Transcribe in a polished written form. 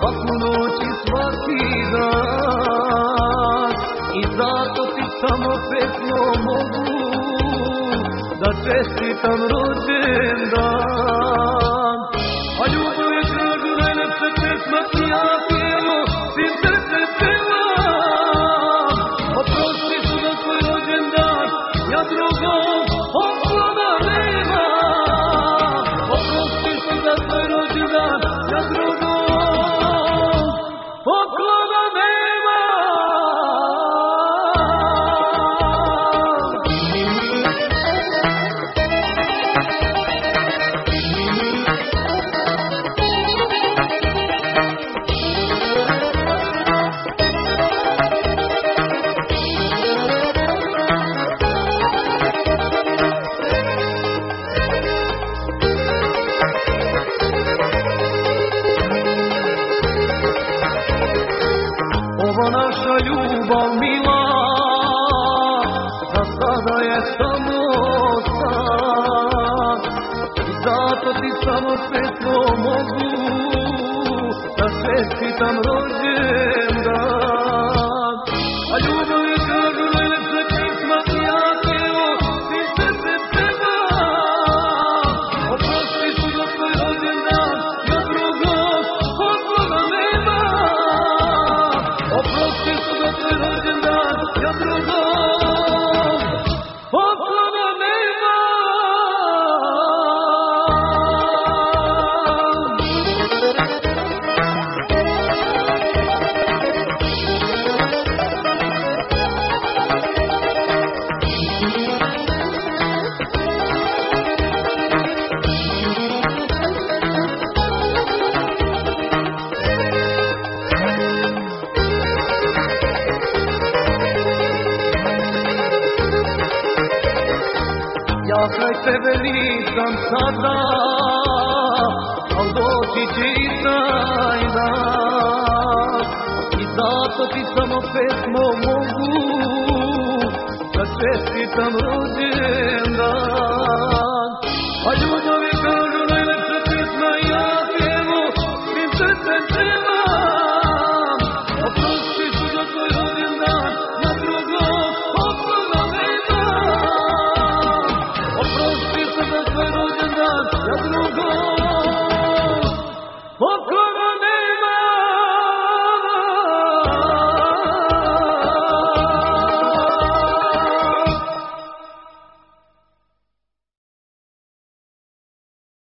svaku noć i svaki dan. I zato ti samo pesmom mogu da čestitam rođendan. A ljubav je kažu najlepša pesma i ja pjevo svim srcem pevam. Oprosti su za tvoj rođendan, ja drugog poklona nemam. Oprosti su za tvoj rođendan, ja drugog poklona nemam. Ova naša ljubav mila, za sada je samo san. I zato ti samo pesmom mogu da čestitam rođendan. A ljubav je kažu najlepša pesma i ja pjevo svim srcem pevam. Oprosti su za tvoj rođendan, ja drugog poklona nemam. Oprosti su za tvoj rođendan, ja drugog poklona nemam. Ja kraj tebe nisam sada, al doći će i taj dan. I zato ti samo pesmom mogu da čestitam rođendan. A ljubav je kažu najlepša pesma i ja pjevo svim srcem pevam.